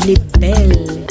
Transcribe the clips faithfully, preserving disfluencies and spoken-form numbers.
les belles.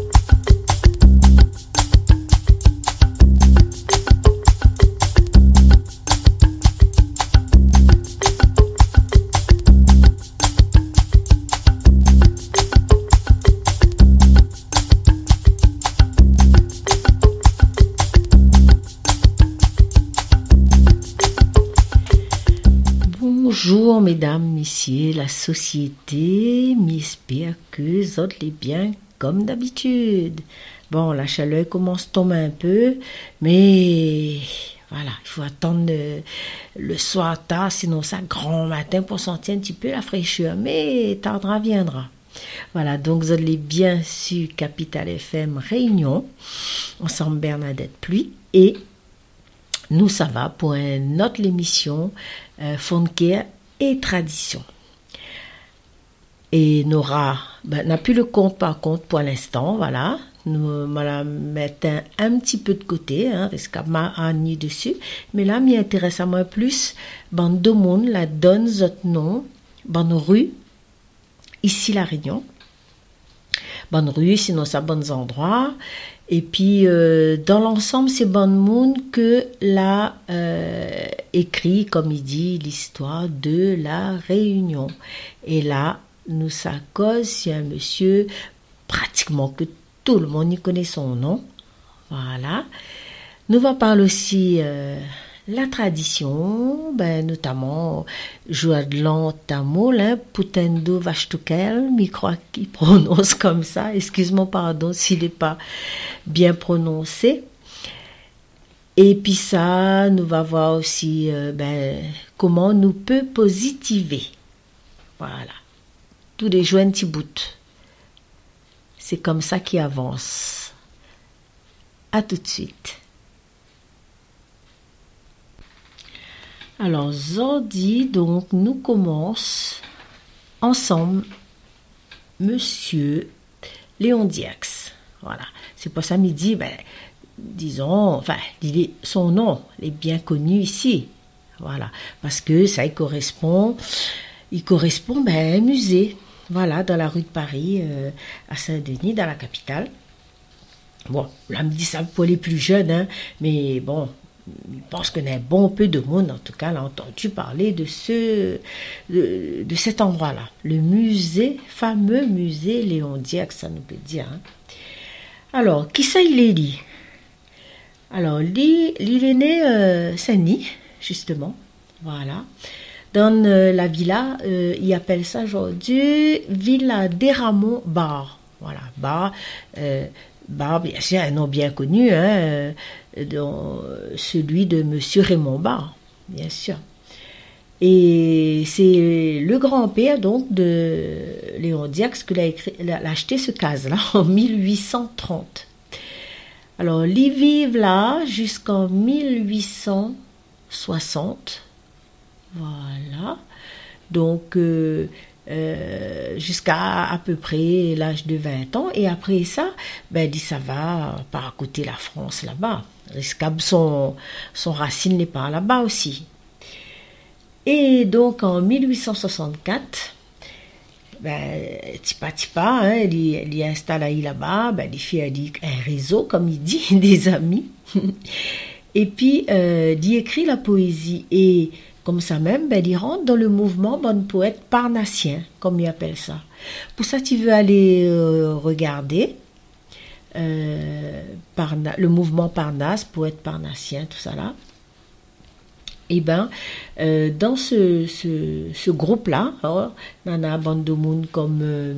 Bonjour mesdames, messieurs, la société, j'espère que vous allez bien comme d'habitude. Bon, la chaleur commence à tomber un peu, mais voilà, il faut attendre le, le soir tard, sinon ça grand matin pour sentir un petit peu la fraîcheur, mais tardera viendra. Voilà, donc vous allez bien sur Capital F M Réunion, ensemble Bernadette Pluie, et nous ça va pour une autre émission euh, Fonker et tradition. Et Nora ben, n'a plus le compte par contre pour l'instant, voilà. Nous la mettons un, un petit peu de côté, hein, parce qu'elle m'a mis dessus. Mais là, m'y intéresse à moi plus. Bande de monde, la donne, votre nom, bonne rue, ici la Réunion. Bonne rue, sinon ça bons endroits. Et puis, euh, dans l'ensemble, c'est Bon Monde que l'a euh, écrit, comme il dit, l'histoire de la Réunion. Et là, nous ça cause sur un monsieur, pratiquement que tout le monde y connaît son nom. Voilà. Nous va parler aussi euh, la tradition, ben, notamment Joadlan Tamoul, hein, Putendo Vashtukel, mais je crois qu'il prononce comme ça. Excuse-moi, pardon s'il n'est pas bien prononcé. Et puis ça, nous va voir aussi euh, ben, comment nous peut positiver. Voilà. Tous les joints un petit bout. C'est comme ça qu'il avance. À tout de suite. Alors, Zordi, donc, nous commence ensemble Monsieur Léon Diax. Voilà. C'est pour ça midi, ben, disons, enfin, son nom est bien connu ici. Voilà. Parce que ça, il correspond, il correspond ben, à un musée. Voilà, dans la rue de Paris, euh, à Saint-Denis, dans la capitale. Bon, là, me dit ça pour les plus jeunes, hein, mais bon, je pense qu'on a un bon peu de monde, en tout cas, a entendu parler de ce, de, de cet endroit-là. Le musée, fameux musée Léon Diax, ça nous peut dire. Hein. Alors, qui ça il est dit? Alors, lui, il est né euh, Saint-Denis, justement, voilà. Dans euh, la villa, euh, ils appellent ça aujourd'hui Villa des Rameaux Bar. Voilà, Bar, euh, Bar, bien sûr, un nom bien connu, hein, euh, dans, celui de Monsieur Raymond Bar, bien sûr. Et c'est le grand-père donc de Léon Diax qui l'a, écrit, l'a acheté ce case-là en mille huit cent trente. Alors, ils vivent là jusqu'en mille huit cent soixante. Voilà, donc euh, euh, jusqu'à à peu près l'âge de vingt ans, et après ça, ben dit ça va par à côté la France là-bas. Riscable, son, son racine n'est pas là-bas aussi. Et donc en mille huit cent soixante-quatre, ben, tipa tipa, hein, il, il y installe là-bas, ben, il fait un réseau, comme il dit, des amis. Et puis, euh, il écrit la poésie et comme ça même, ben, il rentre dans le mouvement bon poète parnassien, comme il appelle ça. Pour ça, tu veux aller euh, regarder euh, Parna- le mouvement Parnasse, poète parnassien, tout ça là. Et ben, euh, dans ce, ce, ce groupe-là, on a un bande de monde comme euh,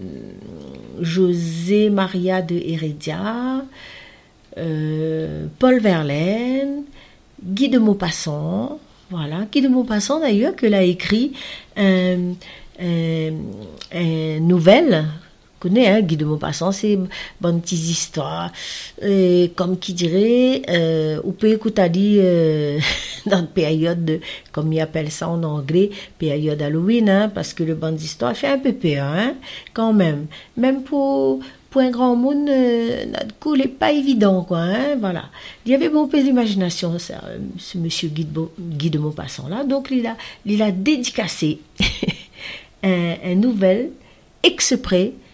José Maria de Heredia, euh, Paul Verlaine, Guy de Maupassant. Voilà, Guy de Maupassant d'ailleurs, que l'a écrit une un, un nouvelle, connaît, hein, Guy de Maupassant, c'est bonne petite histoire, et comme qui dirait, euh, on peut écouter dit euh, dans une période de, comme il appelle ça en anglais, période Halloween, hein, parce que le bonne histoire fait un peu peur, hein, quand même, même pour pour un grand monde, euh, notre coup n'est pas évident, quoi, hein, voilà. Il y avait beaucoup d'imagination, ça, ce monsieur Guy de, Guy de Maupassant là, donc il a, il a dédicacé un, un nouvel exprès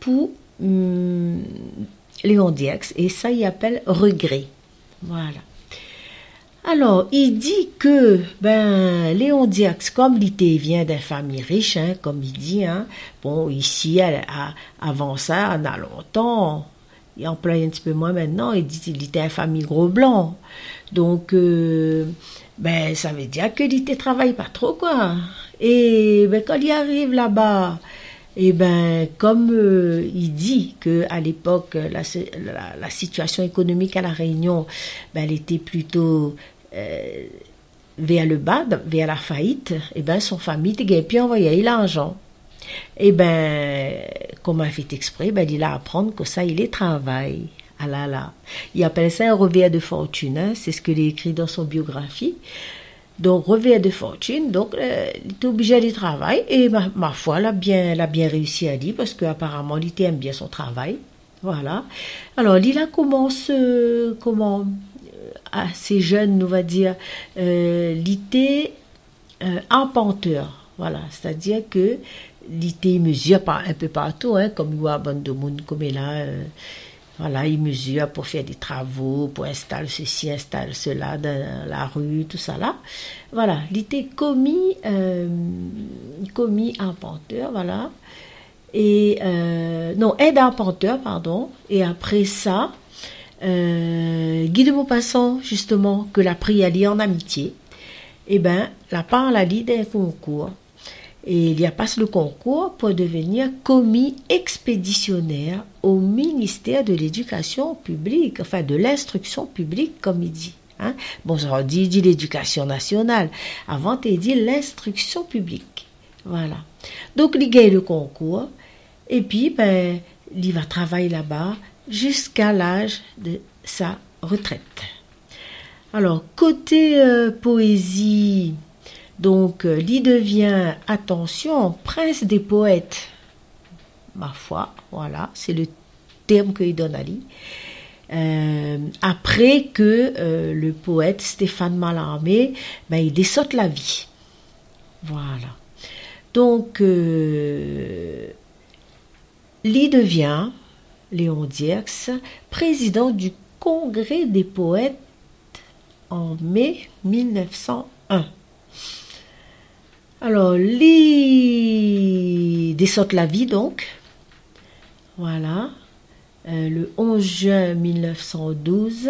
pour hum, Léon Dierx, et ça il appelle regret. Voilà. Alors, il dit que ben Léon Dierx, comme il vient d'une famille riche, hein, comme il dit, hein, bon, ici, à, à, avant ça, on a longtemps, il emploie un petit peu moins maintenant, il dit qu'il était une famille gros blanc. Donc, euh, ben, ça veut dire que il ne travaille pas trop, quoi. Et ben, quand il arrive là-bas, et ben, comme euh, il dit que à l'époque, la, la, la situation économique à La Réunion, ben, elle était plutôt euh, vers le bas, vers la faillite, et ben, son famille était puis envoyé l'argent. Et ben, comme a fait exprès, ben, il a apprendre que ça, il est travail. Ah là là. Il appelle ça un revers de fortune, hein, c'est ce qu'il a écrit dans son biographie. Donc, revers de fortune, donc, euh, il était obligé d'aller travailler, et ma, ma foi, il a bien, il a bien réussi à dire, parce qu'apparemment, il aime bien son travail. Voilà. Alors, il a commencé, euh, comment, euh, assez jeune, on va dire, euh, il était euh, arpenteur. Voilà. C'est-à-dire que, il était mesure un peu partout, hein, comme il voit bande de monde, comme il a, euh, voilà, il mesure pour faire des travaux, pour installer ceci, installer cela dans la rue, tout ça là. Voilà, il était commis, euh, commis arpenteur, voilà. Et, euh, non, aide arpenteur, pardon. Et après ça, euh, Guy de Maupassant, justement, que la pris à lire en amitié, eh ben, la part la lit d'un concours. Et il y a passe le concours pour devenir commis expéditionnaire au ministère de l'Éducation publique, enfin de l'instruction publique, comme il dit. Hein? Bon, ça dit, dit l'éducation nationale. Avant, il dit l'instruction publique. Voilà. Donc, il gagne le concours. Et puis, ben, il va travailler là-bas jusqu'à l'âge de sa retraite. Alors, côté euh, poésie... Donc, euh, il devient, attention, prince des poètes. Ma foi, voilà, c'est le terme qu'il donne à lui. Euh, après que euh, le poète Stéphane Mallarmé, ben, il dessote la vie. Voilà. Donc, euh, il devient, Léon Dierx, président du Congrès des poètes en mai mille neuf cent un. Alors, les descente la vie, donc, voilà, euh, le onze juin mille neuf cent douze,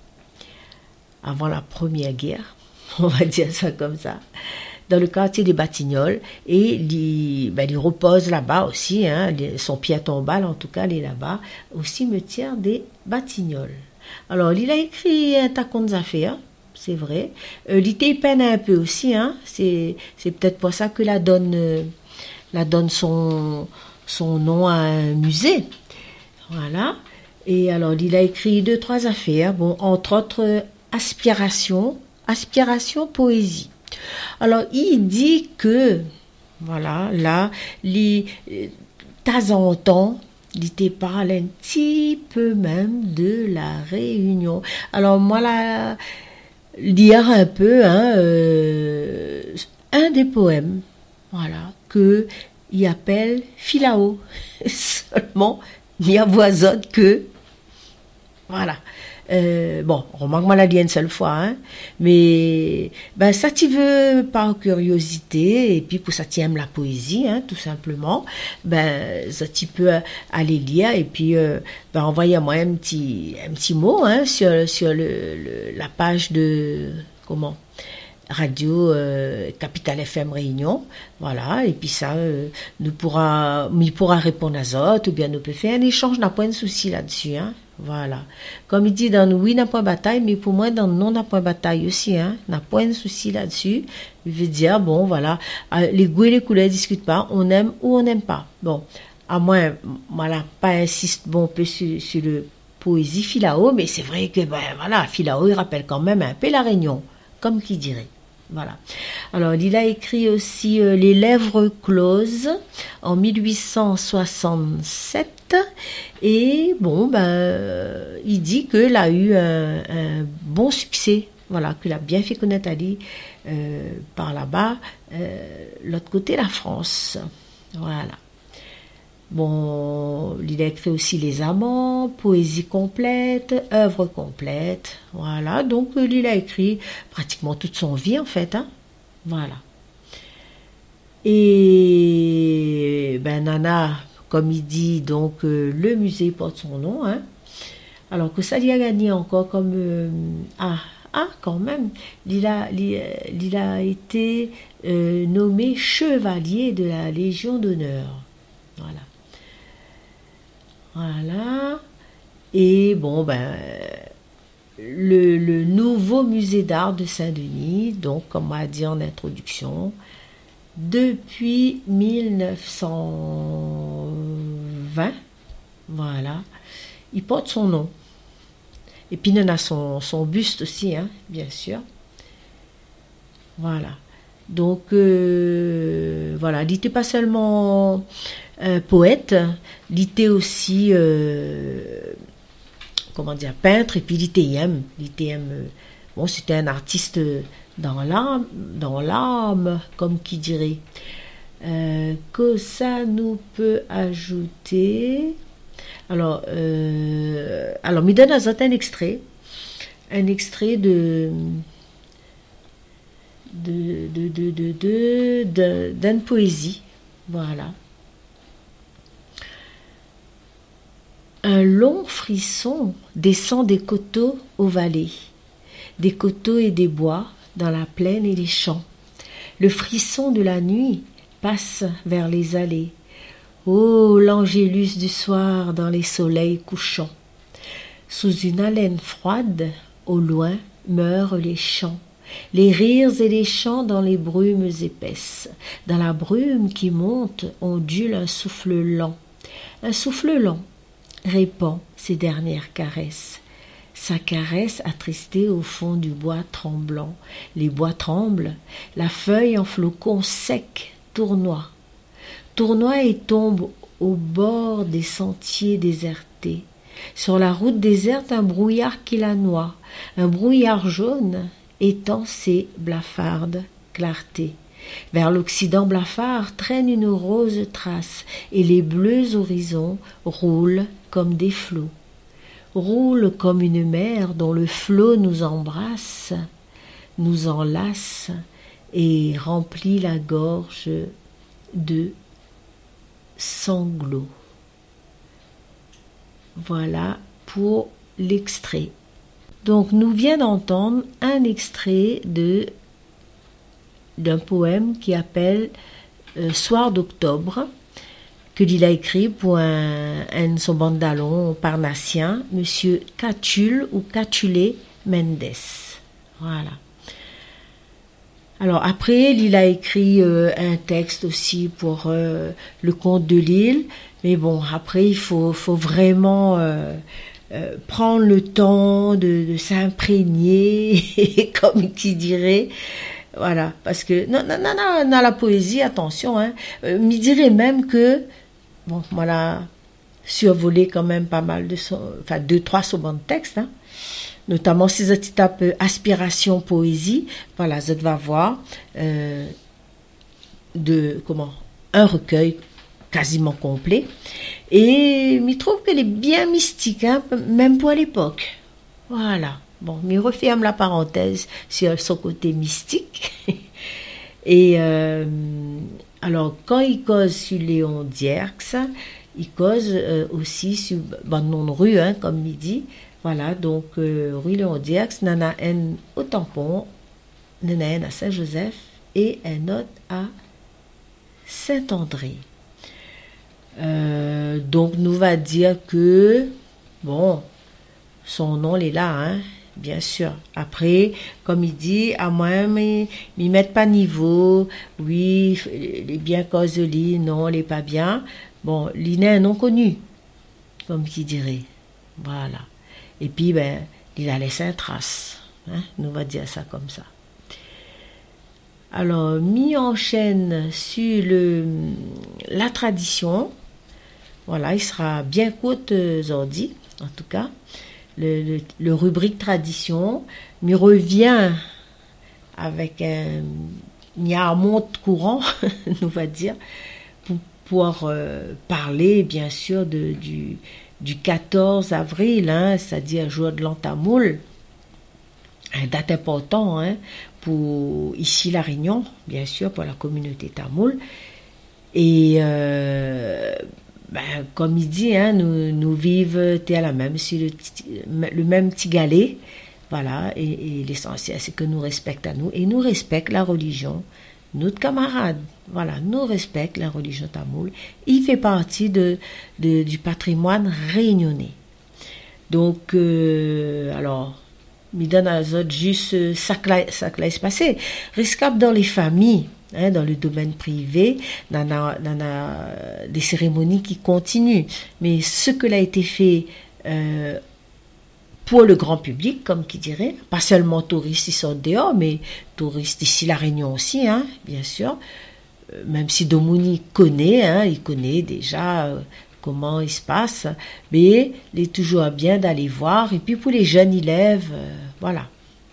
avant la Première Guerre, on va dire ça comme ça, dans le quartier des Batignolles, et il, ben, il repose là-bas aussi, hein, son pied tombal, en tout cas, il est là-bas, au cimetière des Batignolles. Alors, il a écrit un tas de affaires, c'est vrai. Euh, L'ité peine un peu aussi, hein. C'est, c'est peut-être pour ça que la donne, euh, la donne son, son nom à un musée. Voilà. Et alors, il a écrit deux, trois affaires. Bon, entre autres, euh, aspiration, aspiration, poésie. Alors, il dit que, voilà, là, les, de temps en temps, il parle un petit peu même de la Réunion. Alors, moi, là, lire un peu hein, euh, un des poèmes, voilà, que il appelle Philao. Seulement, il y a voisin que, voilà. Euh, bon, remarque-moi la une seule fois, hein, mais ben ça tu veux par curiosité et puis pour ça tu aimes la poésie, hein, tout simplement, ben ça tu peux aller lire et puis euh, ben envoyez-moi un petit un petit mot, hein, sur sur le, le la page de comment radio euh, Capital F M Réunion, voilà, et puis ça euh, nous pourra il pourra répondre à ça ou bien nous peut faire un échange, n'a pas de souci là-dessus, hein. Voilà. Comme il dit dans nous, oui, n'a pas de bataille, mais pour moi, dans non, n'a pas de bataille aussi, hein. N'a pas de souci là-dessus. Il veut dire, bon, voilà, les goûts et les couleurs ne discutent pas, on aime ou on n'aime pas. Bon, à moins, voilà, pas insiste, bon, un peu sur, sur le poésie Philao, mais c'est vrai que, ben, voilà, Philao, il rappelle quand même un peu la Réunion, comme qui dirait. Voilà. Alors, il a écrit aussi euh, Les Lèvres closes en mille huit cent soixante-sept et bon, ben, euh, il dit qu'il a eu un, un bon succès, voilà, qu'il a bien fait connaître à lui euh, par là-bas, euh, l'autre côté, la France. Voilà. Bon, il a écrit aussi Les Amants, Poésie complète, œuvre complète. Voilà, donc il a écrit pratiquement toute son vie en fait. Hein. Voilà. Et ben Nana, comme il dit, donc euh, le musée porte son nom. Hein. Alors que ça lui a gagné encore comme euh, ah ah quand même, il a il, il a été euh, nommé chevalier de la Légion d'honneur. Voilà. Voilà. Et bon, ben, le, le nouveau musée d'art de Saint-Denis, donc, comme on a dit en introduction, depuis mille neuf cent vingt, voilà, il porte son nom. Et puis, il en a son, son buste aussi, hein, bien sûr. Voilà. Donc, euh, voilà, il n'était pas seulement un poète, il était aussi, euh, comment dire, peintre, et puis il était M. Il était M. Bon, c'était un artiste dans l'âme, dans l'âme, comme qui dirait. Euh, que ça nous peut ajouter. Alors, euh, alors, me donne un extrait, un extrait de. de de de de de, de d'une poésie, voilà. Un long frisson descend des coteaux aux vallées, des coteaux et des bois dans la plaine et les champs. Le frisson de la nuit passe vers les allées. Oh, l'angélus du soir dans les soleils couchants. Sous une haleine froide, au loin meurent les chants. Les rires et les chants dans les brumes épaisses. Dans la brume qui monte, ondule un souffle lent. Un souffle lent répand ses dernières caresses. Sa caresse attristée au fond du bois tremblant. Les bois tremblent, la feuille en flocons secs tournoie. Tournoie et tombe au bord des sentiers désertés. Sur la route déserte, un brouillard qui la noie. Un brouillard jaune étend ses blafardes clartés. Vers l'Occident blafard traîne une rose trace, et les bleus horizons roulent comme des flots. Roulent comme une mer dont le flot nous embrasse, nous enlace et remplit la gorge de sanglots. Voilà pour l'extrait. Donc, nous vient d'entendre un extrait de d'un poème qui appelle euh, Soir d'octobre, que il a écrit pour un, un son bandalon parnassien, Monsieur Catulle ou Catulé Mendes. Voilà. Alors après, il a écrit euh, un texte aussi pour euh, le Conte de Lille, mais bon, après il faut, faut vraiment euh, euh, prendre le temps de, de s'imprégner, comme qui dirait. Voilà, parce que non, non, non, non, dans la poésie, attention, hein, euh, m'y dirait même que, bon, voilà, survolé quand même pas mal de, so, enfin deux, trois souvent de textes, hein, notamment si je tape euh, aspiration poésie, voilà, je vais voir euh, de comment un recueil quasiment complet, et je trouve qu'elle est bien mystique, hein, même pour l'époque, voilà. Bon, mais il referme la parenthèse sur son côté mystique. Et euh, alors, quand il cause sur Léon Dierks, il cause euh, aussi sur bon, nom de rue, hein, comme il dit. Voilà, donc, euh, rue Léon Dierks, Nana N au Tampon, Nana N à Saint-Joseph et un autre à Saint-André. Euh, donc, nous va dire que, bon, son nom il est là, hein. Bien sûr. Après, comme il dit, à moi, mais ils mettent pas niveau. Oui, les bien cause de lui, non, les pas bien. Bon, l'I N E non connu, comme qui dirait. Voilà. Et puis, ben, il a laissé un trace. Hein, nous va dire ça comme ça. Alors, mis en chaîne sur le, la tradition. Voilà, il sera bien court aujourd'hui, en tout cas. Le, le, le rubrique tradition, mais revient avec un, il y a un monde courant, on va dire, pour, pouvoir euh, parler, bien sûr, de, du, du quatorze avril, hein, c'est-à-dire jour de l'an tamoul, une date importante hein, pour ici la Réunion, bien sûr, pour la communauté tamoul. Et euh, ben, comme il dit, hein, nous, nous vivons à la même, sur le, le même petit galet. Voilà, et, et l'essentiel, c'est que nous respectons nous et nous respectons la religion, notre camarade. Voilà, nous respectons la religion tamoul. Il fait partie de, de, du patrimoine réunionnais. Donc, euh, alors, il donne à eux juste ça que laisse passer. Risquable dans les familles. Hein, dans le domaine privé, dans, la, dans la, des cérémonies qui continuent. Mais ce que l'a été fait euh, pour le grand public, comme qui dirait, pas seulement touristes qui sont dehors, mais touristes ici la Réunion aussi, hein, bien sûr. Euh, même si Domouni connaît, hein, il connaît déjà euh, comment il se passe, mais il est toujours bien d'aller voir. Et puis pour les jeunes élèves, euh, voilà.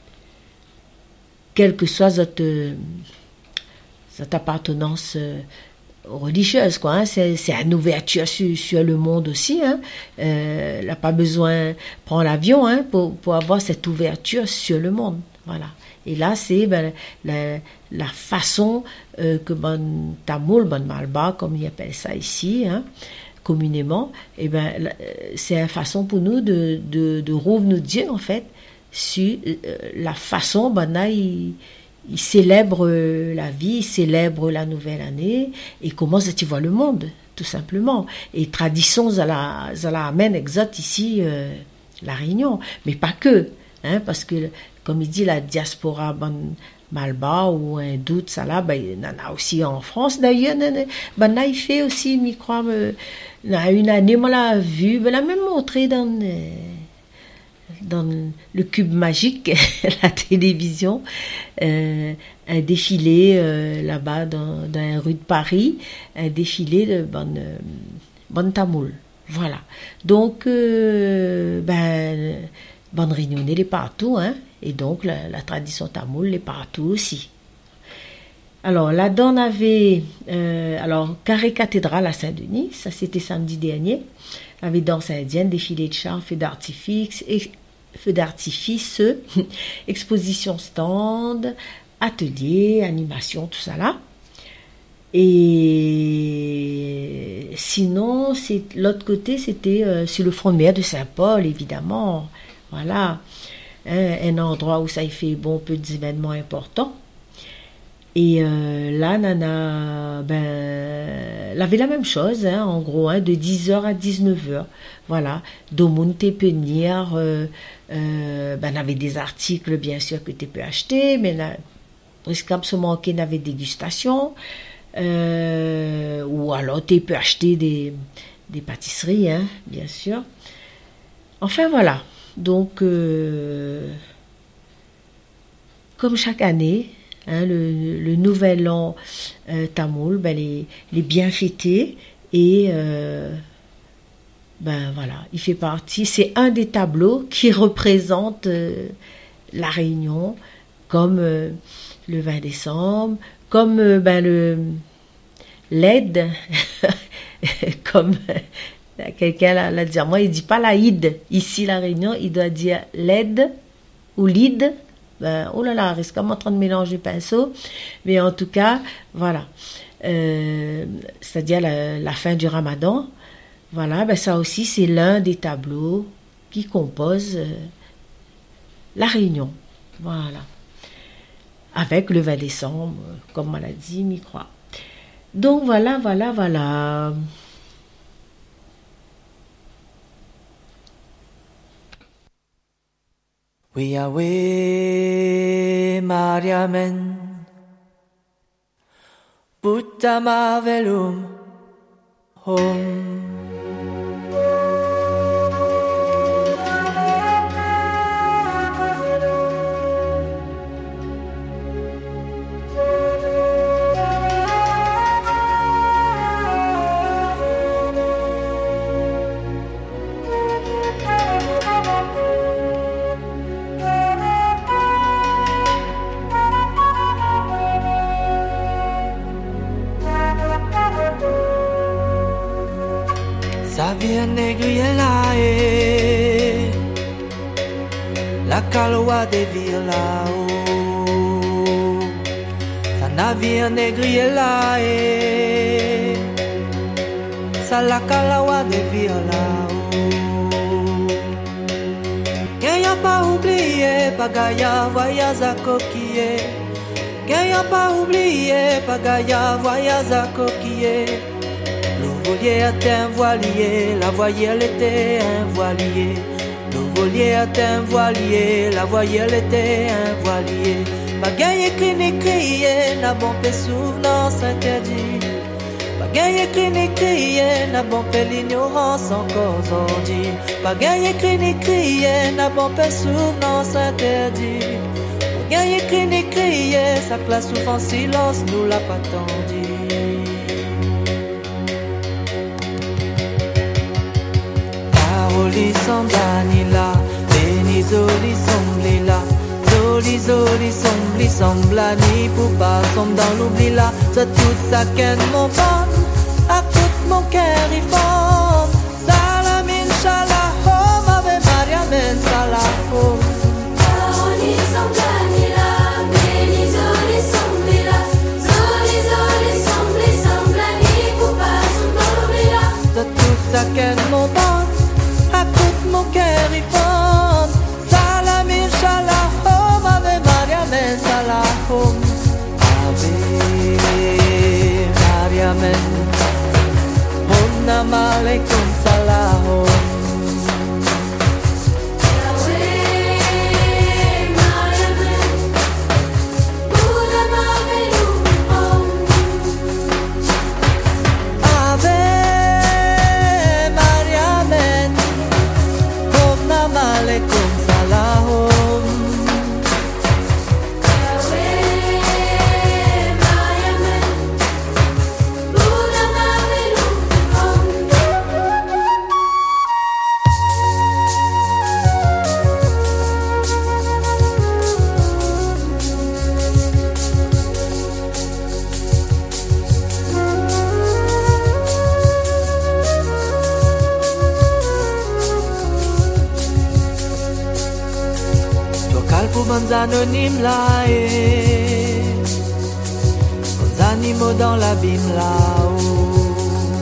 Quelle que soit votre euh, cette appartenance euh, religieuse, quoi. Hein. C'est, c'est une ouverture sur, sur le monde aussi. Hein. Euh, elle n'a pas besoin de prendre l'avion hein, pour, pour avoir cette ouverture sur le monde. Voilà. Et là, c'est ben, la, la façon euh, que Bon Tamoul, Bon Malba, comme ils appellent ça ici, hein, communément, et ben, c'est une façon pour nous de, de, de revenir Dieu, en fait, sur euh, la façon, ben, là, il, il célèbre la vie, il célèbre la nouvelle année et comment ça tu vois le monde, tout simplement. Et tradition, ça la, ça la amène exote ici, euh, la Réunion, mais pas que, hein, parce que, comme il dit, la diaspora bon, malba ou un doute, ça là, ben, il y en a aussi en France d'ailleurs, ben, là, il fait aussi, je crois, euh, une année, on l'a vu, ben, l'a même montré dans... Euh, dans le cube magique, la télévision, euh, un défilé euh, là-bas dans, dans la rue de Paris, un défilé de bonne, euh, bonne tamoul. Voilà. Donc, euh, ben, bonne réunion, elle est partout, hein, et donc la, la tradition tamoul elle est partout aussi. Alors, là-dedans, on avait, euh, alors, Carré Cathédrale à Saint-Denis, ça c'était samedi dernier, on avait danse indienne, défilé de chars, feux d'artifice, et feux d'artifice, exposition stand, atelier, animation, tout ça là. Et sinon, c'est, l'autre côté, c'était euh, sur le front de mer de Saint-Paul, évidemment. Voilà, hein, un endroit où ça y fait bon peu d'événements importants. Et euh, là, Nana, ben, elle avait la même chose, hein, en gros, hein, de dix heures à dix-neuf heures. Voilà, Domoun te peut venir, euh, euh, ben, on avait des articles, bien sûr, que tu peux acheter, mais là, presque absolument qu'il y avait dégustation, euh, ou alors tu peux acheter des, des pâtisseries, hein, bien sûr. Enfin, voilà. Donc, euh, comme chaque année, Hein, le, le nouvel an euh, tamoul, ben, les, les bien fêtés et euh, ben voilà, il fait partie, c'est un des tableaux qui représente euh, la Réunion comme euh, le vingt décembre, comme euh, ben, le l'Aïd, comme euh, quelqu'un l'a, l'a dit, moi il dit pas l'Aïd, ici la Réunion, il doit dire l'Aïd ou l'Id. Ben, oh là là, risque comme en train de mélanger pinceau, mais en tout cas, voilà, euh, c'est-à-dire la, la fin du Ramadan, voilà, ben ça aussi c'est l'un des tableaux qui composent euh, la Réunion, voilà, avec le vingt décembre, comme on l'a dit, m'y croit. Donc voilà, voilà, voilà. We are we Mariamen Buddha Mavelum Home. la e la caloa de villa o sa navire negri la e sa la caloa de villa o Gagne pas oublié Pagaya voyage à coquiller Gagne pas oublié Pagaya voyage à coquiller Le volier était un voilier, la voilière était un voilier. Le volier était un voilier, la voilière était un voilier. Pas gagné, cri, ni crié, n'a bon peu souvenance interdit. Pas gagné, cri, ni crié, n'a bon peu l'ignorance encore aujourd'hui. Pas gagné, cri, ni crié, n'a bon peu souvenance interdit. Pas gagné, cri, ni crié, sa classe souffre en silence, nous l'a pas tendu. Zoli somblani la, beni zoli sombli la, zoli zoli sombli somblani pour pas sombre dans l'oubli là. C'est tout ça qu'est mon bon, à tout mon cœur il fond. Salam inshallah, home ave Maria men salam. Zoli somblani la, beni zoli sombli la, zoli zoli sombli somblani pour pas sombre dans l'oubli là. C'est tout ça qu'est mon bon. Mon cœur y fonde. Salam inshallah, home ave Maria men salam. Ave Maria men, Monna alaikum salam. Bons anonymes là et bons animaux dans l'abîme là-haut.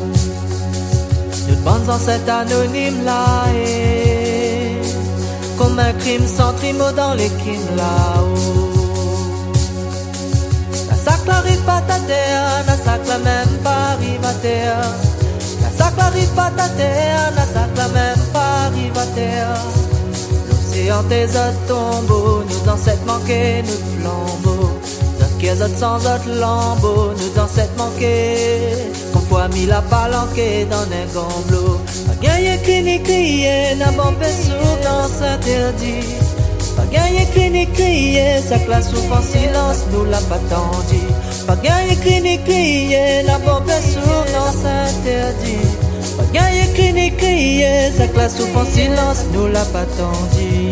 Notre bons ancêtres anonymes là et comme un crime sans trimo dans les crimes là-haut. La sac n'arrive pas à terre, la sac la même pas arrive à terre. La sac n'arrive pas à terre, la sac la même pas arrive à terre. En tes autres tombeaux, nos ancêtres manquaient notre flambeau. Nos autres sans autres lambeaux, nos ancêtres manquaient. Comme fois mis la palanquée dans un gamblo. Pas gagné, cri, ni crié, n'a bon peu souvenance interdit. Pas gagné, cri, ni crié, sa classe souffre en silence, nous l'a pas tendu. Pas gagné, cri, ni crié, n'a bon peu souvenance interdit. Pas gagné, cri, ni crié, sa classe souffre en silence, nous l'a pas tendu.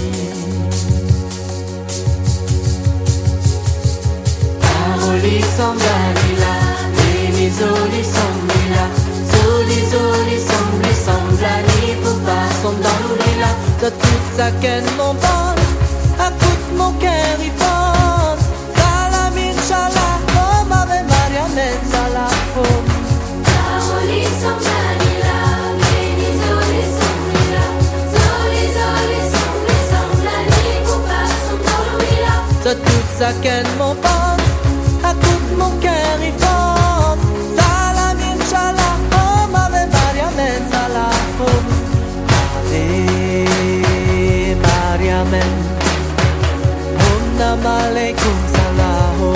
Zoli somblani la, beni zoli sombli la, zoli zoli sombli somblani pour pas sombre dans l'oubli là. De tout ça qu'est mon bon, à tout mon cœur il fonde. Salam inshallah, home ave Maria men salam. Zoli somblani la, beni zoli sombli la, zoli zoli sombli somblani pour pas sombre dans l'oubli là. De tout ça qu'est mon bon, à tout mon cœur il fonde. Salam inshallah, home ave Maria men salam. Ave Maria men, Monna alaikum salam.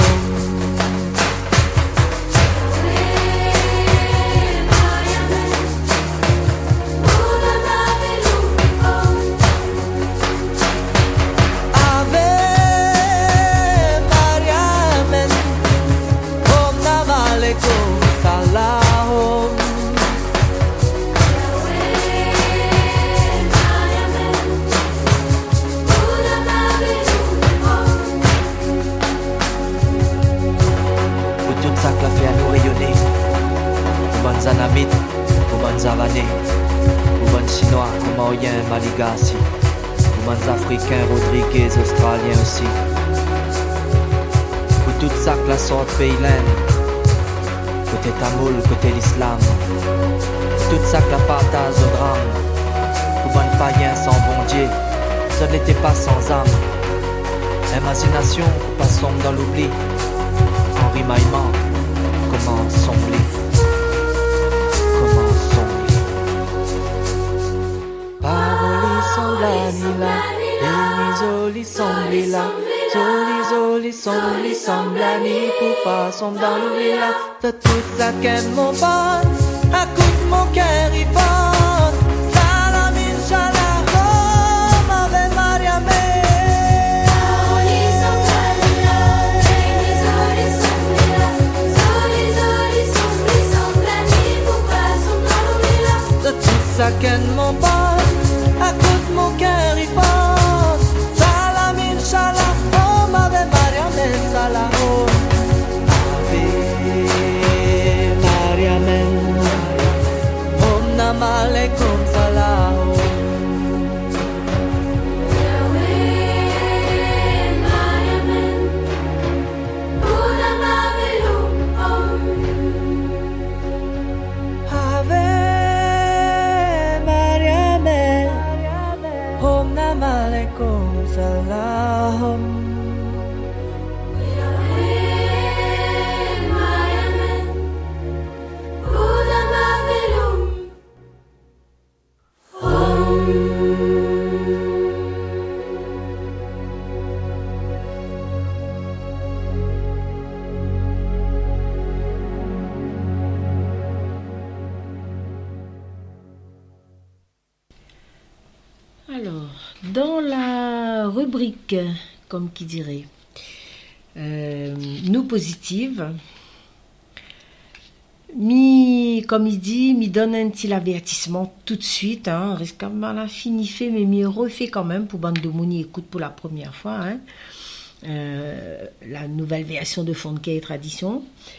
Ave Maria Comoriens, Maligassi, Oumans Africains, Rodriguez, Australiens aussi. Pour tout ça que la sorte paylaine, côté Tamoul, côté l'Islam, tout ça que la partage au drame. Pour bon païen sans bon Dieu, ça n'était pas sans âme. Imagination, pas sombre dans l'oubli. Henri Maïman, comment sombrer? Comment sombrer? Paroli somblani là, Enisoli sombri là, Zoli zoli sombri somblani, pour pas sombrer dans l'oubli là. De tout ça qu'aime mon bon, à coup de mon cœur il fonde. Salam Inch'Allah, oh Ave Maria me. Ça qu'aime mon bon, à coup de mon cœur il fonde. Salam Inch'Allah, oh Ave Maria men salah, oh Ave Maria men, oh Nama alaikum salah, oh dans la rubrique, comme qui dirait, euh, nous positive, mi, comme il dit, mi donne un petit avertissement tout de suite, hein, risque mal à fini fait, mais mi refait quand même pour bande de Mouni écoute pour la première fois, hein, euh, la nouvelle version de Fonke et Tradition.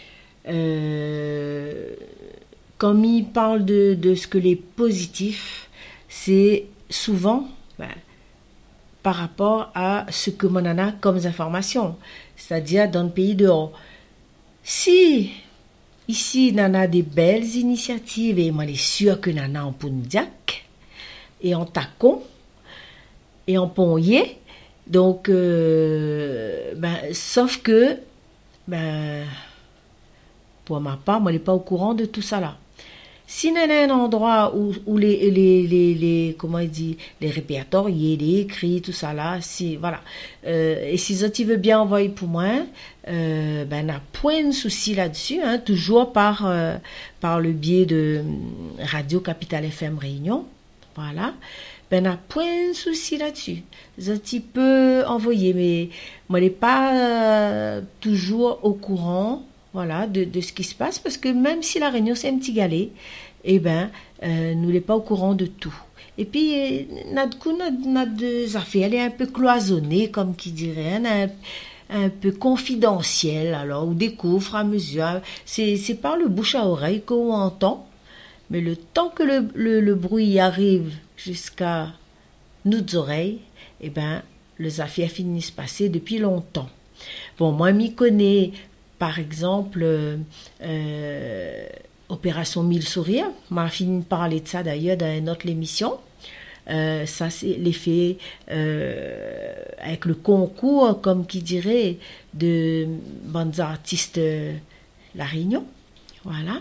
Euh, comme il parle de, de ce que les positifs, c'est souvent ben, par rapport à ce que mon nana comme information, c'est-à-dire dans le pays dehors. Si ici nana des belles initiatives et moi je suis sûr que nana en Pundiak et en Tacon et en Ponye, donc euh, ben, sauf que ben, pour ma part moi je n'ai pas au courant de tout ça là. Si il y a un endroit où, où les, les, les, les, comment il dit, les répertoriés, les écrits, tout ça là, si, voilà. Euh, et si tu veux bien envoyer pour moi, euh, ben, n'a point de souci là-dessus, hein, toujours par, euh, par le biais de Radio Capitale F M Réunion. Voilà. Ben, n'a point de souci là-dessus. Tu peux envoyer, mais moi, je n'ai pas euh, toujours au courant. Voilà, de, de ce qui se passe, parce que même si la Réunion c'est un petit galet, eh ben, euh, nous n'est pas au courant de tout. Et puis, notre coup, notre, notre affaire, elle est un peu cloisonnée, comme qui dirait, hein, un, un peu confidentielle, alors, on découvre à mesure. C'est, c'est par le bouche à oreille qu'on entend, mais le temps que le, le, le bruit arrive jusqu'à nos oreilles, eh ben, les affaires finissent passer depuis longtemps. Bon, moi, m'y connais. Par exemple, euh, euh, Opération Mille Sourires, m'a fini de parler de ça d'ailleurs dans une autre émission. Euh, ça, c'est l'effet euh, avec le concours, comme qui dirait, de bandes artistes euh, La Réunion. Voilà.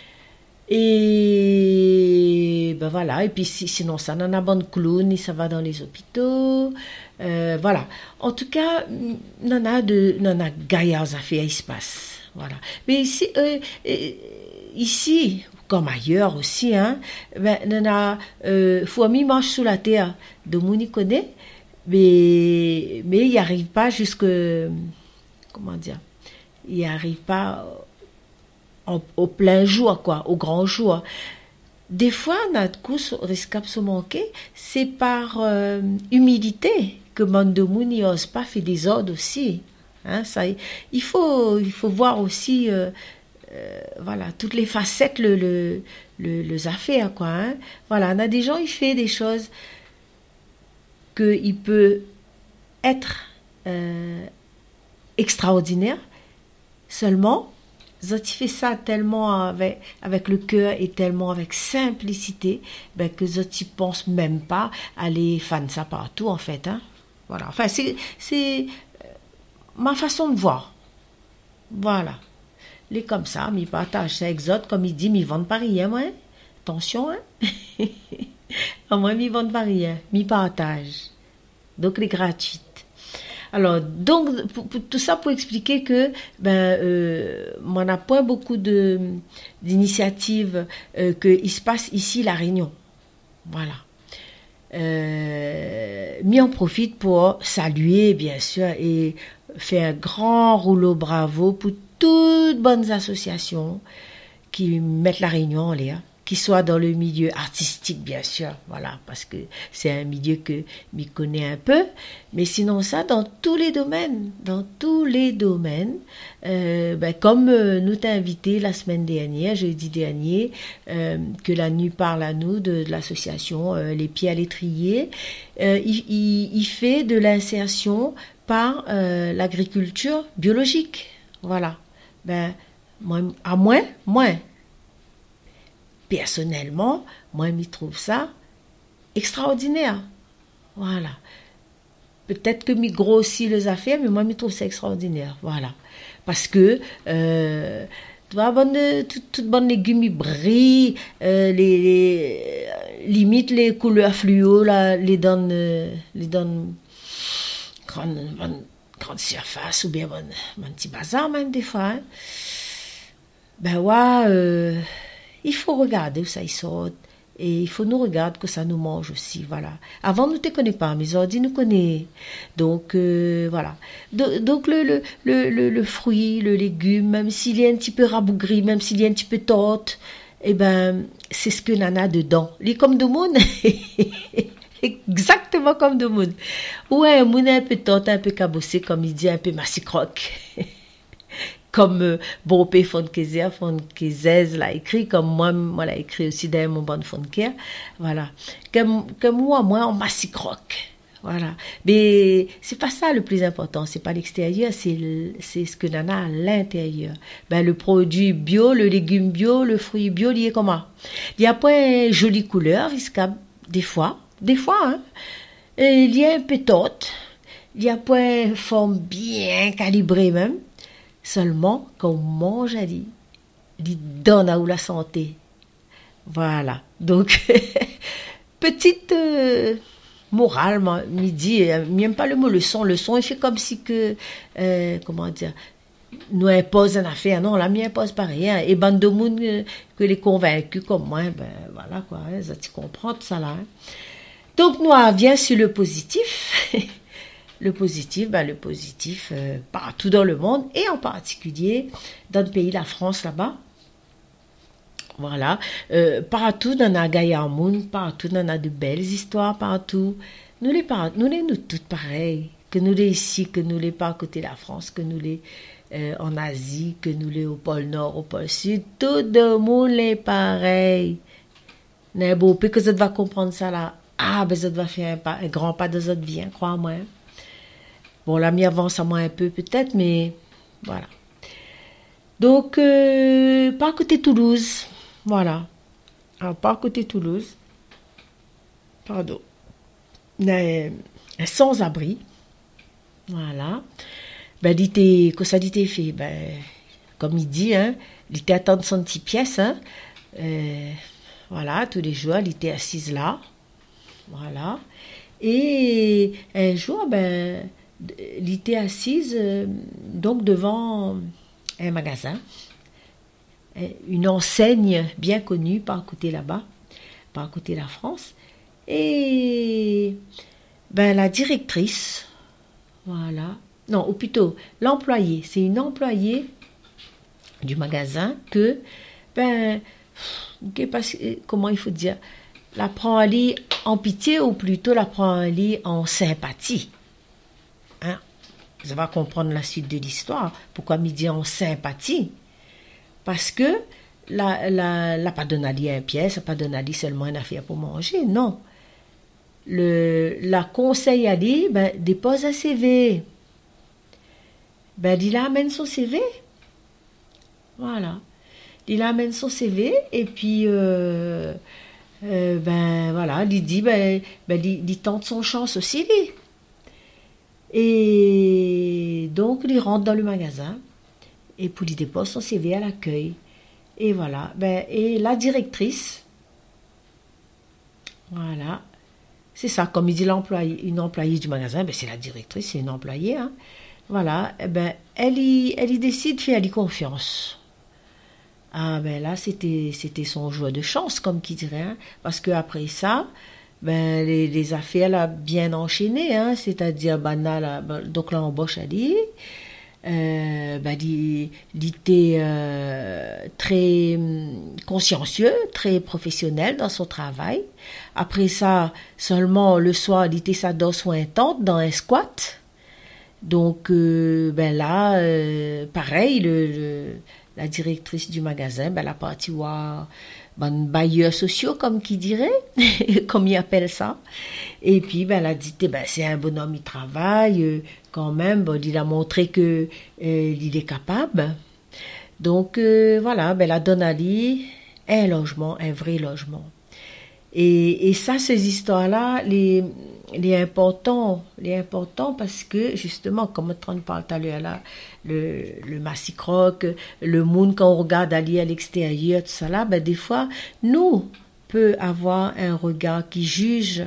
Et ben voilà. Et puis sinon, ça n'en a bonne clown, et ça va dans les hôpitaux. Euh, voilà. En tout cas, n'en a de, n'en a gaillards affaires, il se passe. Voilà. Mais ici, euh, euh, ici, comme ailleurs aussi, hein, ben, n'en a, euh, Fouami marche sous la terre, de Mouni connaît, mais, mais il n'y arrive pas jusque, comment dire, il n'y arrive pas au, au plein jour, quoi, au grand jour. Des fois, notre course risque de se manquer, c'est par euh, humilité que Mandomouni n'ose pas faire des ordres aussi. Hein, ça, il, faut, il faut voir aussi euh, euh, voilà, toutes les facettes, le, le, le, le affaires, quoi. Hein. Voilà, on a des gens, ils font des choses qu'il peut être euh, extraordinaire, seulement, ils fait ça tellement avec, avec le cœur et tellement avec simplicité, ben, que ils ne pensent même pas à aller faire ça partout, en fait. Hein. Voilà, enfin, c'est, c'est ma façon de voir. Voilà. Les comme ça, m'y partage ça avec autres, comme il dit, m'y vendent pas rien, moi. Hein. Attention, hein. Moi, m'y vendent pas rien, m'y partage. Donc, les gratuites. Alors, donc, pour, pour, tout ça pour expliquer que, ben, euh, on n'a pas beaucoup de, d'initiatives euh, qu'il se passe ici, la Réunion. Voilà. Euh, mis en profite pour saluer, bien sûr, et faire un grand rouleau bravo pour toutes bonnes associations qui mettent la Réunion en l'air, qui soient dans le milieu artistique, bien sûr, voilà, parce que c'est un milieu que m'y connais un peu, mais sinon ça, dans tous les domaines, dans tous les domaines, euh, ben, comme euh, nous t'as invité la semaine dernière, jeudi dernier, euh, que la nuit parle à nous de, de l'association euh, Les Pieds à l'étrier, euh, il, il, il fait de l'insertion par euh, l'agriculture biologique, voilà, ben, moi, à moins, moins, personnellement, moi, je trouve ça extraordinaire. Voilà. Peut-être que je grossis les affaires, mais moi, je trouve ça extraordinaire. Voilà. Parce que, euh, tu vois, bonne, tout, tout bon légumes, ils brillent, euh, les, les, limite, les couleurs fluo, là, les donnent, euh, les donnent grande, bonne, grande surface, ou bien bon, bon petit bazar, même, des fois. Hein. Ben, ouais, euh, il faut regarder où ça y sort et il faut nous regarder que ça nous mange aussi, voilà. Avant, nous ne te connaissons pas, mais aujourd'hui, nous connaissons. Donc, euh, voilà. Do, donc, le, le, le, le, le fruit, le légume, même s'il est un petit peu rabougri, même s'il est un petit peu torte, eh ben, c'est ce que Nana dedans. Il est comme de monde. Exactement comme de monde. Ouais, un monde un peu torte, un peu cabossé, comme il dit, un peu massicroque. Comme euh, bon P. Fonkezer, Fonkezez l'a écrit, comme moi, moi l'a écrit aussi dans mon bon Fonker, voilà. Comme, comme moi, moi, on massicroque, voilà. Mais c'est pas ça le plus important, c'est pas l'extérieur, c'est, le, c'est ce que Nana a à l'intérieur. Ben, le produit bio, le légume bio, le fruit bio, il est comment? Il y a pas une jolie couleur, il se cap, des fois, des fois, hein. Et il y a un peu torte, il y a pas une forme bien calibrée même. Seulement, quand on mange, elle il donne à où la santé. Voilà. Donc, petite euh, morale, midi, même pas le mot leçon. Leçon, il fait comme si que, euh, comment dire, nous impose une affaire. Non, la mienne impose pas rien. Et bande de monde euh, que les convaincus comme moi, ben voilà quoi, hein, ça tu comprends tout ça là. Hein. Donc, nous, on vient sur le positif. Le positif, ben le positif euh, partout dans le monde et en particulier dans le pays, la France là-bas. Voilà, euh, partout dans la Gaïa Monde, partout dans a de belles histoires, partout. Nous les par... nous les nous toutes pareilles, que nous les ici, que nous les pas à côté de la France, que nous les euh, en Asie, que nous les au pôle Nord, au pôle Sud, tout le monde les pareil. Mais bon, puis que ça va comprendre ça là, ah ben ça va faire un, pas, un grand pas de votre vie, hein, crois-moi. Bon, la mienne avance à moi un peu peut-être, mais voilà. Donc, euh, pas à côté de Toulouse. Voilà. Alors, pas à côté de Toulouse. Pardon. Un, un sans-abri. Voilà. Ben, il était, que ça dit fait, ben, comme il dit, hein, il était à attendre son petit pièce, hein. Euh, voilà, tous les jours, il était assise là. Voilà. Et un jour, ben, il était assise euh, donc devant un magasin, une enseigne bien connue par à côté là-bas, par à côté de la France, et ben la directrice, voilà, non, ou plutôt l'employé, c'est une employée du magasin que ben comment il faut dire, la prend à lit en pitié ou plutôt la prend à lit en sympathie. Hein? Vous allez comprendre la suite de l'histoire. Pourquoi me dit en sympathie? Parce que la, la, la pas donné à un pièce, la pas donné à seulement une affaire pour manger, non. Le, la conseille à dire, ben, dépose un C V. Ben, il amène son C V. Voilà. Il amène son C V et puis, euh, euh, ben, voilà, il dit, ben, ben il, il tente son chance aussi, lui. Et donc, il rentre dans le magasin et puis il dépose son C V à l'accueil. Et voilà. Ben, et la directrice, voilà, c'est ça, comme il dit l'employé, une employée du magasin, ben c'est la directrice, c'est une employée, hein. Voilà, eh ben, elle y, elle y décide, fait elle y confiance. Ah ben là, c'était, c'était son joie de chance, comme qui dirait, hein, parce que après ça, ben les, les affaires là bien enchaînées, hein, c'est-à-dire ben, là, là, ben, donc l'embauche a dit, euh, ben il, il était euh, très consciencieux, très professionnel dans son travail. Après ça, seulement le soir, il était sa dose sointante dans un squat. Donc euh, ben là, euh, pareil, le, le la directrice du magasin, ben, elle a parti voir ben, bailleurs sociaux, comme qui dirait, comme ils appellent ça. Et puis, ben, elle a dit, ben, c'est un bonhomme, il travaille, euh, quand même, bon, il a montré que euh, il est capable. Donc, euh, voilà, ben, elle a donné à lui un logement, un vrai logement. Et, et ça, ces histoires-là, les, les importants, les importants parce que, justement, comme on parle tout à l'heure là, le, le massicroc, le monde quand on regarde aller à l'extérieur, tout ça là, ben, des fois, nous, peut avoir un regard qui juge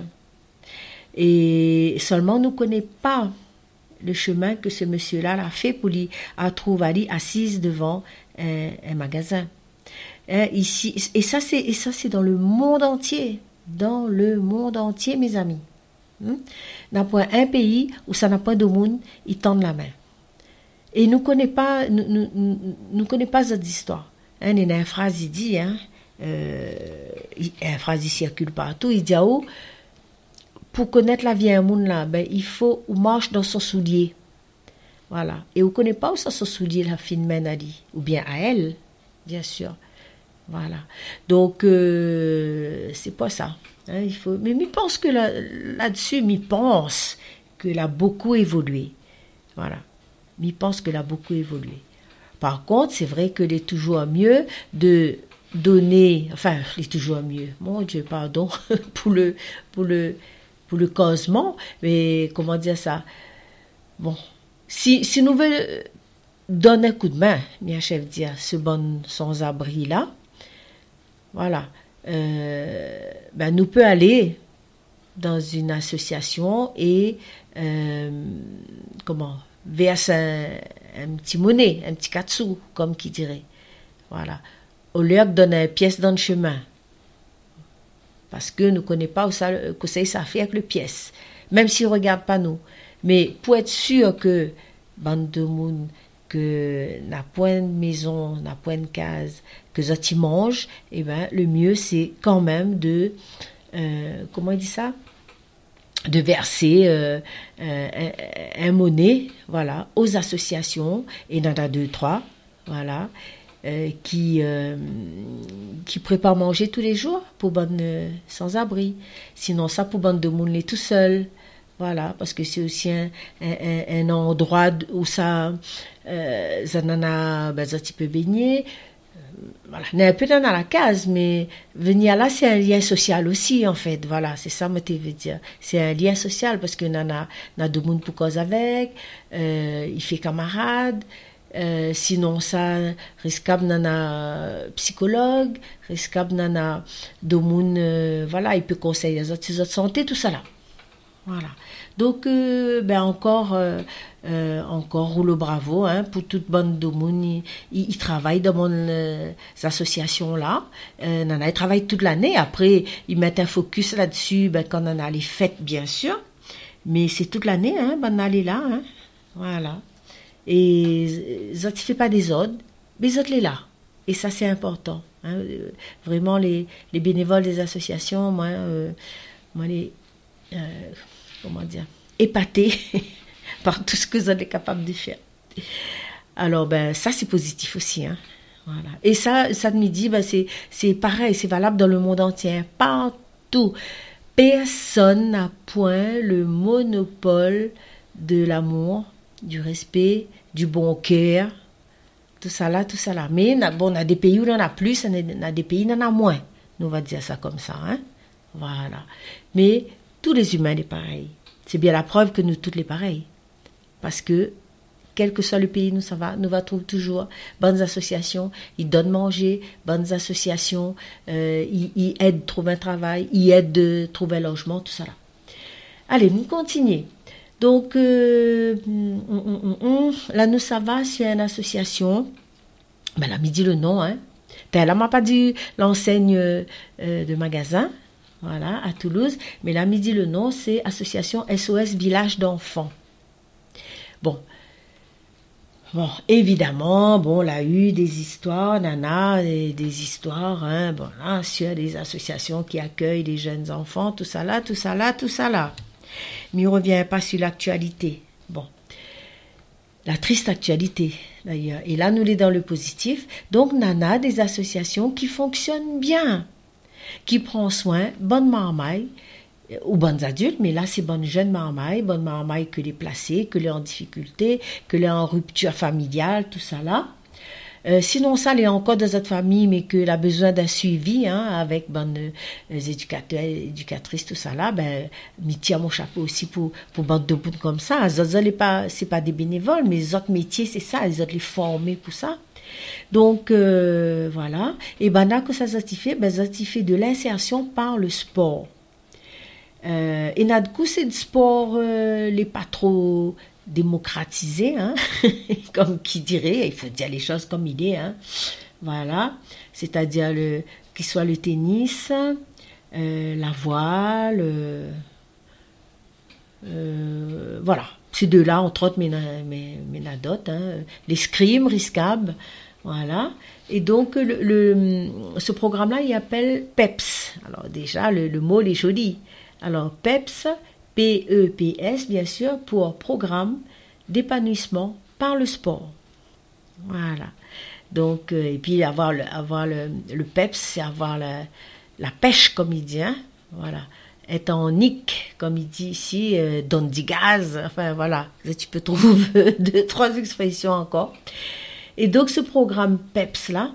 et seulement nous connaît pas le chemin que ce monsieur-là a fait pour lui, à trouver Ali assise devant un, un magasin. Hein, ici, et ça c'est et ça c'est dans le monde entier, dans le monde entier, mes amis. Hum? N'a pas un pays où ça n'a pas de monde, ils tendent la main. Et nous connaît pas, nous, nous, nous, nous connaît pas cette histoire. Hein, il y a une phrase il dit, hein, euh, une phrase il circule partout, il dit ah, oh, pour connaître la vie à un monde là, ben il faut ou marche dans son soulier. Voilà. Et on connaît pas où ça son soulier la fine main à lui, ou bien à elle, bien sûr. Voilà. Donc, euh, c'est pas ça. Hein, il faut... Mais je pense que là, là-dessus, je pense qu'elle a beaucoup évolué. Voilà. Je pense qu'elle a beaucoup évolué. Par contre, c'est vrai qu'il est toujours mieux de donner... Enfin, il est toujours mieux. Mon Dieu, pardon pour le, pour le, pour le causement. Mais comment dire ça? Bon. Si, si nous voulons donner un coup de main, bien chef dire, ce bon sans-abri-là, voilà, euh, ben nous peut aller dans une association et euh, comment verse un, un petit monnaie, un petit quatre sous, comme qui dirait, voilà, au lieu de donner une pièce dans le chemin, parce que nous ne connaissons pas où ça, que ça, ça fait avec le pièce, même si on ne regarde pas nous, mais pour être sûr que bande de monde que n'a point de maison, n'a point de case, que ça t'y mange, eh ben le mieux c'est quand même de euh, comment il dit ça, de verser euh, un, un, un monnaie, voilà, aux associations, et il y en a deux trois, voilà, euh, qui euh, qui préparent manger tous les jours pour bande euh, sans-abri. Sinon ça pour bande de monde les tout seul. Voilà, parce que c'est aussi un, un, un endroit où ça, euh, ça n'en a, ben, ça tu peux baigner. Voilà, on est un peu dans la case, mais venir là, c'est un lien social aussi, en fait. Voilà, c'est ça, moi, je veux dire. C'est un lien social parce que n'en a, n'a de monde pour cause avec, euh, il fait camarade. Euh, sinon, ça, risquable, n'en a psychologue, risquable, n'en a de monde, euh, voilà, il peut conseiller les autres, les autres santé, tout ça là. Voilà. Donc, euh, ben encore, euh, euh, encore rouleau bravo hein, pour toute bande de monde. Ils, ils travaillent dans mon euh, association là. Euh, ils travaillent toute l'année. Après, ils mettent un focus là-dessus ben, quand on a les fêtes, bien sûr. Mais c'est toute l'année, hein, ben, on est là. Hein. Voilà. Et ça ne fait pas des ordres, mais ils sont là. Et ça, c'est important. Hein. Vraiment, les, les bénévoles des associations, moi, euh, moi les... Euh, comment dire, épaté par tout ce que vous êtes capable de faire. Alors, ben, ça, c'est positif aussi. Hein. Voilà. Et ça, ça de midi, ben c'est, c'est pareil, c'est valable dans le monde entier, partout. Personne n'a point le monopole de l'amour, du respect, du bon cœur, tout ça là, tout ça là. Mais bon, on a des pays où on en a plus, on a des pays où on en a moins. Nous, on va dire ça comme ça, hein. Voilà. Mais tous les humains sont pareils. C'est bien la preuve que nous, toutes les pareils. Parce que, quel que soit le pays, nous, ça va, nous va trouver toujours bonnes associations, ils donnent manger, bonnes associations, euh, ils, ils aident à trouver un travail, ils aident à trouver un logement, tout ça là. Allez, nous continuons. Donc, euh, on, on, on, là, nous, ça va sur une association, ben, là, me dit le nom, hein. Elle m'a pas dit l'enseigne euh, de magasin, voilà, à Toulouse, mais là, me dit le nom, c'est Association S O S Village d'enfants. Bon. Bon, évidemment, bon, on a eu des histoires, nana, des, des histoires, hein, bon, là, sur des associations qui accueillent des jeunes enfants, tout ça là, tout ça là, tout ça là. Mais on ne revient pas sur l'actualité. Bon, la triste actualité, d'ailleurs. Et là, nous l'est dans le positif. Donc, nana, des associations qui fonctionnent bien, qui prennent soin, bonne marmaille, ou bonnes adultes, mais là, c'est bonnes jeunes marmailles, bonnes marmailles que les placés, que les en difficulté, que les en rupture familiale, tout ça là. Euh, sinon, ça, elle est encore dans notre famille, mais qu'elle a besoin d'un suivi, hein, avec bonnes euh, éducateurs, éducatrices, tout ça là, ben, je tire mon chapeau aussi pour, pour bande de bouts comme ça. Les autres, pas, c'est pas des bénévoles, mais les autres métiers, c'est ça, les autres les former pour ça. Donc, euh, voilà. Et ben, là, que ça certifie, ben, ça certifie de l'insertion par le sport. Euh, et n'a de coup, c'est du sport, euh, les pas trop démocratisé, hein, comme qui dirait, il faut dire les choses comme il est, hein, voilà, c'est-à-dire le, qu'il soit le tennis, euh, la voile, euh, euh, voilà, ces deux-là, entre autres, mes, mes, mes nadotes, hein, l'escrime, riscable, voilà, et donc le, le, ce programme-là, il appelle PEPS, alors déjà, le, le mot est joli, alors PEPS, P E P S, bien sûr, pour Programme d'épanouissement par le sport. Voilà. Donc, euh, et puis avoir le, avoir le, le peps, c'est avoir la, la pêche, comme il dit, hein. Voilà. Être en nick, comme il dit ici, euh, donne du gaz, enfin voilà. Tu peux trouver deux, trois expressions encore. Et donc, ce programme PEPS-là,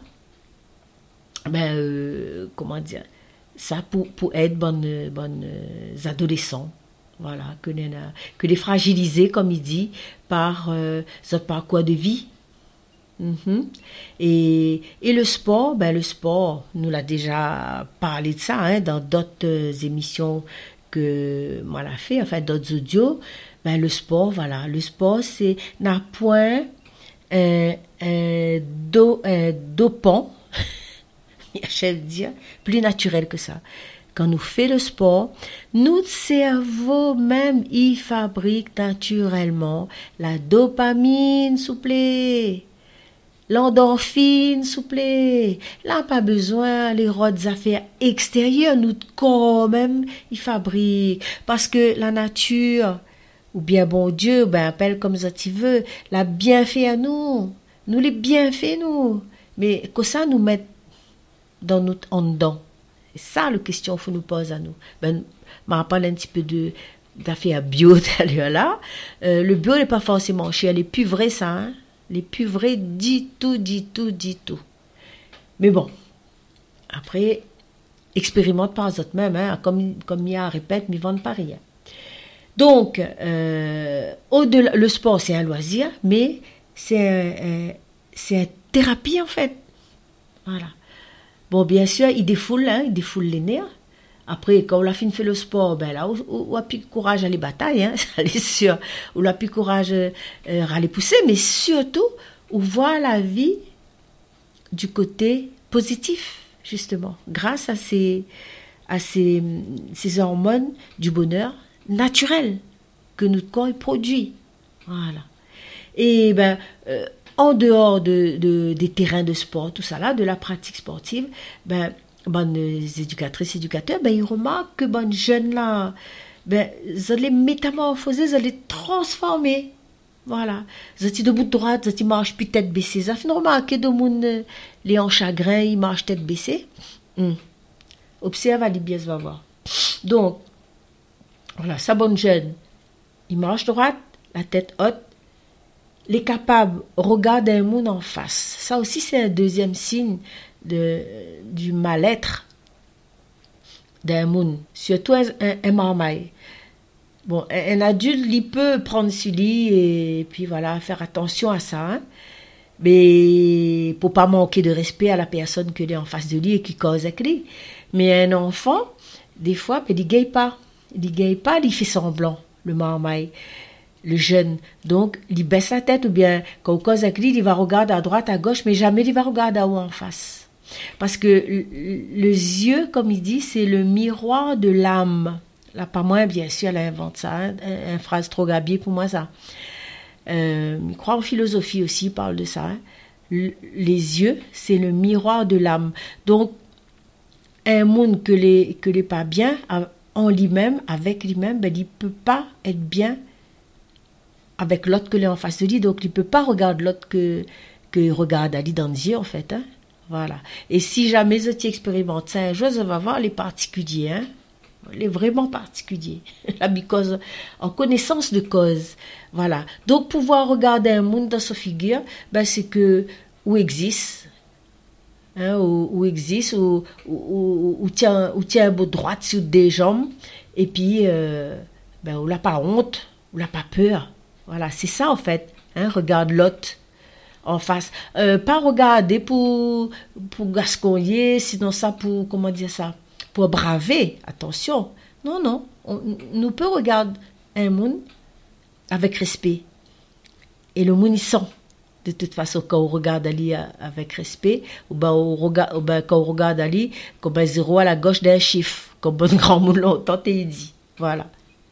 ben, euh, comment dire, ça pour, pour être bonnes, bonnes adolescents. Voilà, que les, que les fragiliser, comme il dit, par euh, ce parcours de vie. Mm-hmm. Et, et le sport, ben le sport, nous l'a déjà parlé de ça, hein, dans d'autres émissions que moi l'a fait, enfin d'autres audios. Ben le sport, voilà, le sport, c'est n'a point un, un, do, un dopant, je vais dire, plus naturel que ça. Quand nous faisons le sport, notre cerveau même, il fabrique naturellement la dopamine, s'il vous plaît, l'endorphine, s'il vous plaît. Là, pas besoin, les rodes affaires extérieures, notre corps même, il fabrique. Parce que la nature, ou bien bon Dieu, ben appelle comme ça tu veux, l'a bien fait à nous. Nous les bien fait, nous. Mais que ça nous met dans notre en dedans. C'est ça la question qu'il faut nous poser à nous. Ben, je me parle un petit peu de, d'affaires bio d'ailleurs là. Euh, le bio n'est pas forcément cher. Les plus vrais, ça. Hein? Les plus vrais, dit tout, dit tout, dit tout. Mais bon, après, expérimente par eux mêmes. Hein? Comme, comme il y a, répète, mais ils vendent pas rien. Donc, euh, au-delà, le sport, c'est un loisir, mais c'est un, un, c'est une thérapie en fait. Voilà. Bon, bien sûr, il défoule, hein, il défoule les nerfs. Après, quand on a fini fait le sport, ben là, on a plus de courage à les batailler, hein, ça c'est sûr. On a plus de courage euh, à les pousser, mais surtout, on voit la vie du côté positif, justement, grâce à ces, à ces, ces hormones du bonheur naturel que notre corps produit. Voilà. Et ben, euh, en dehors de, de, des terrains de sport, tout ça là, de la pratique sportive, ben, bonnes éducatrices, éducateurs, ben, ils remarquent que bonnes jeunes là, ben, ils ont les métamorphoser, ils ont les transformer. Voilà. Zati debout de droite, zati marche plus tête baissée. Ça fait normal que de monde, euh, les en chagrin, ils marchent tête baissée. Hmm. Observe, allez bien, va voir. Donc, voilà, ça bonne jeune. Il marche droite, la tête haute. Il est capable, regarde un monde en face. Ça aussi, c'est un deuxième signe de, du mal-être d'un monde. Surtout un, un, un marmaille. Bon, un, un adulte, il peut prendre sur lui et puis voilà, faire attention à ça. Hein. Mais pour pas manquer de respect à la personne qui est en face de lui et qui cause avec lui. Mais un enfant, des fois, il ne gagne pas. Il ne gagne pas, il fait semblant, le marmaille. Le jeune, donc, il baisse la tête ou bien, quand on cause avec lui, il va regarder à droite, à gauche, mais jamais il va regarder à où en face. Parce que le, le yeux, comme il dit, c'est le miroir de l'âme. Là, pas moi, bien sûr, elle invente ça, hein, une phrase trop gabier pour moi, ça. Euh, il croit en philosophie aussi, il parle de ça. Hein. Le, les yeux, c'est le miroir de l'âme. Donc, un monde que les, que les pas bien, en lui-même, avec lui-même, ben, il ne peut pas être bien avec l'autre que l'est en face de lui, donc il ne peut pas regarder l'autre que, que regarde Ali dans les yeux, en fait. Hein? Voilà. Et si jamais je expérimente ça un jour, je vais voir les particuliers, hein? Les vraiment particuliers, la cause, en connaissance de cause. Voilà. Donc, pouvoir regarder un monde dans sa figure, ben, c'est que, où existe, hein, où, où existe, où, où, où, tient, où tient un bout droite sur des jambes, et puis, euh, ben, où n'a pas honte, où n'a pas peur. Voilà, c'est ça en fait. Hein, regarde l'autre en face. Euh, pas regarder pour, pour gasconner, sinon ça pour, comment dire ça, pour braver. Attention. Non, non. On, nous peut regarder un monde avec respect. Et le monde, il sent. De toute façon, quand on regarde Ali avec respect, ou ben, on regarde, ou ben, quand on regarde Ali, comme un zéro à la gauche d'un chiffre, comme bon grand monde longtemps et dit. Voilà.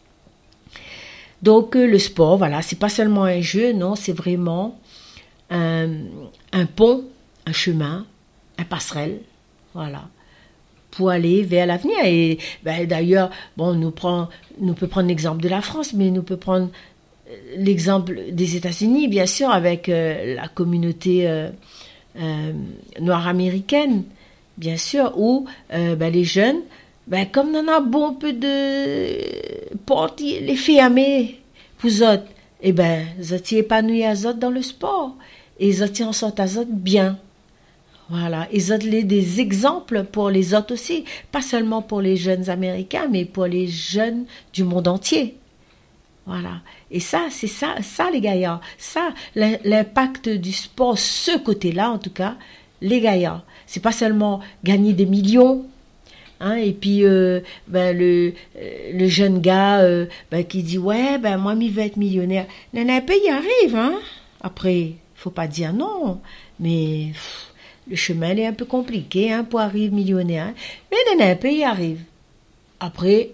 Donc, euh, le sport, voilà, c'est pas seulement un jeu, non, c'est vraiment un, un pont, un chemin, un passerelle, voilà, pour aller vers l'avenir. Et ben, d'ailleurs, bon, nous prend, nous peut prendre l'exemple de la France, mais nous peut prendre l'exemple des États-Unis, bien sûr, avec euh, la communauté euh, euh, noire américaine, bien sûr, où euh, ben, les jeunes, ben, comme on a bon peu de portes, les fermées pour eux, eh ben, ils sont épanouis à eux dans le sport. Et ils en sortent à eux bien. Voilà. Ils ont des exemples pour les autres aussi. Pas seulement pour les jeunes Américains, mais pour les jeunes du monde entier. Voilà. Et ça, c'est ça, ça, les gaillards. Ça, l'impact du sport, ce côté-là, en tout cas, les gaillards. C'est pas seulement gagner des millions. Hein, et puis euh, ben, le, le jeune gars euh, ben, qui dit ouais ben moi je vais être millionnaire, un peu y arrive, hein. Après faut pas dire non, mais pff, le chemin est un peu compliqué, hein, pour arriver millionnaire, hein. Mais un peu y arrive. Après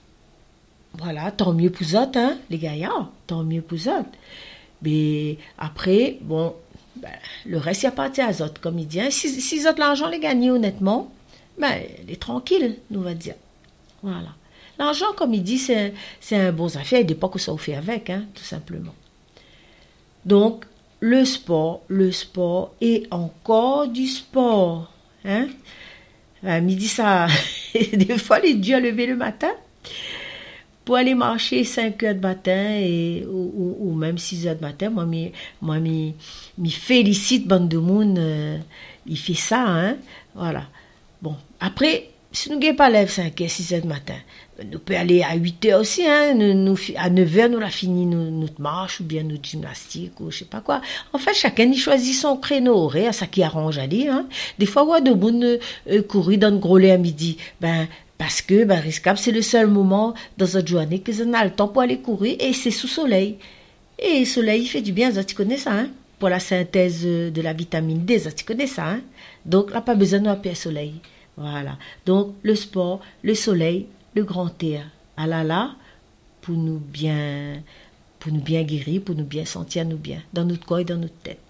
voilà, tant mieux pour eux, hein, les gaillards, tant mieux pour eux. Mais après bon ben, le reste y appartient à eux, comme il dit, hein. Si, si eux l'argent les gagnent honnêtement, ben, elle est tranquille, nous va dire. Voilà. L'argent, comme il dit, c'est, c'est un bon affaire. Il ne dépend que ça vous fait avec, hein, tout simplement. Donc, le sport, le sport et encore du sport. Hein? À midi, ça, des fois, il est dû à lever le matin pour aller marcher cinq heures du matin et, ou, ou, ou même six heures du matin. Moi, je moi, félicite bande de monde. Euh, il fait ça, hein? Voilà. Bon, après, si nous n'avons pas lève cinq heures, six heures du matin, nous pouvons aller à huit heures aussi, hein, nous, nous, à neuf heures, nous la fini nous, notre marche ou bien notre gymnastique ou je sais pas quoi. En fait, chacun y choisit son créneau horaire, ça qui arrange à lui, hein. Des fois, ouais, de bon euh, courir dans le gros lait à midi, ben, parce que, ben, risquable, c'est le seul moment dans cette journée que on a le temps pour aller courir et c'est sous soleil. Et le soleil, il fait du bien, ça, tu connais ça, hein, pour la synthèse de la vitamine D, ça, tu connais ça, hein. Donc, là, pas besoin d'un pied soleil. Voilà. Donc, le sport, le soleil, le grand air. Ah là là, pour nous bien, pour nous bien guérir, pour nous bien sentir nous bien, dans notre corps et dans notre tête.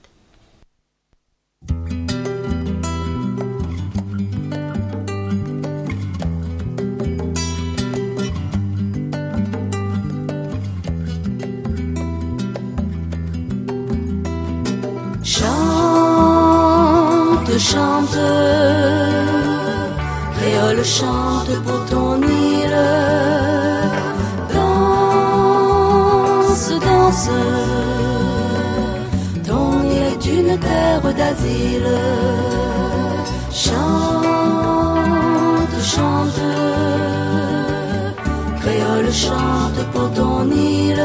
chante, créole chante pour ton île. Danse, danse, ton île est une terre d'asile. Chante, chante, créole chante pour ton île.